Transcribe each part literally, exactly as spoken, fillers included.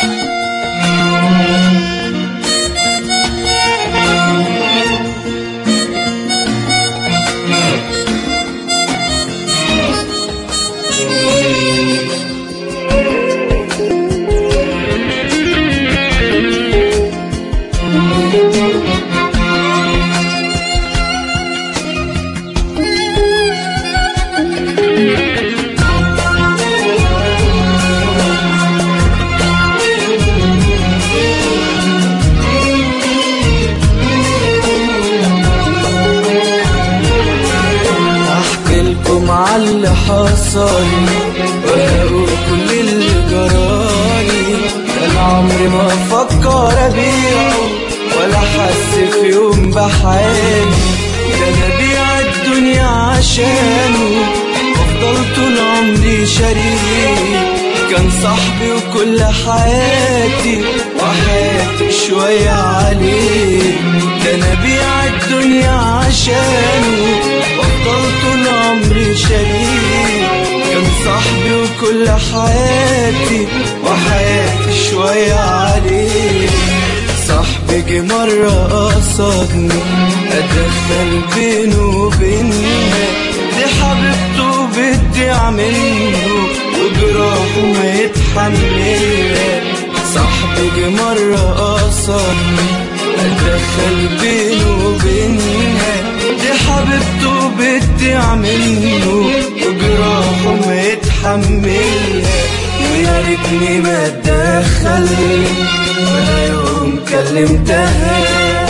عاللي حصل وهقول كل اللي جرالي. انا عمري ما افكر ابيعه ولا حس في يوم بحالي. ده انا ابيع الدنيا عشانه وافضل طول عمري شريك. كان صاحبي وكل حياتي وحياتي شوية عليه. ده انا ابيع الدنيا عشانه وافضل طول عمري شريك. كان صاحبي وكل حياتي وحياتي شوية عليه. صاحبي جه مرة قصدني اتدخل بينه وبيننا. دي حبيبته بدي اعمله وجراحه ما يتحملها. صاحبي جه مرة قصدني اتدخل بينه وبينها. دي حبيبته بدي اعمله وجراحه ما يتحملها. ويا ريتني ما اتدخل ولا يوم كلمتها.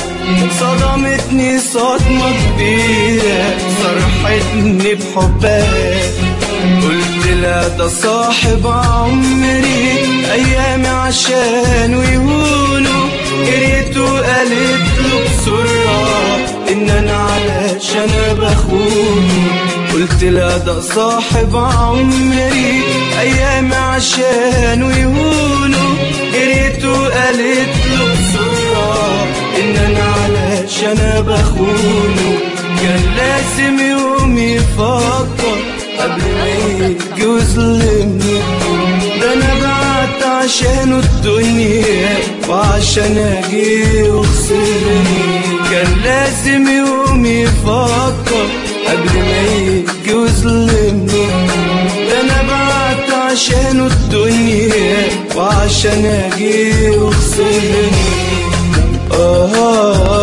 صدمتني صدمة كبيرة صرحتني بحبها. قلت لا ده صاحب عمري ايامي عشان ويهونه. قريته قالت له بسرعة ان انا علشان بخونه. قلت لا ده صاحب عمري ايامي عشان ويهونه. قريته قالت له بسرعة ان انا علشان بخونه. كان لازم يوم يفكر قبل ما يجي ويظلمني. ده انا بعت عشانه الدنيا وعشان اجي وخسرني. كان لازم يوم يفكر قبل ما يجي ويظلمني. ده انا بعت عشانه الدنيا وعشان اجي وخسرني. آه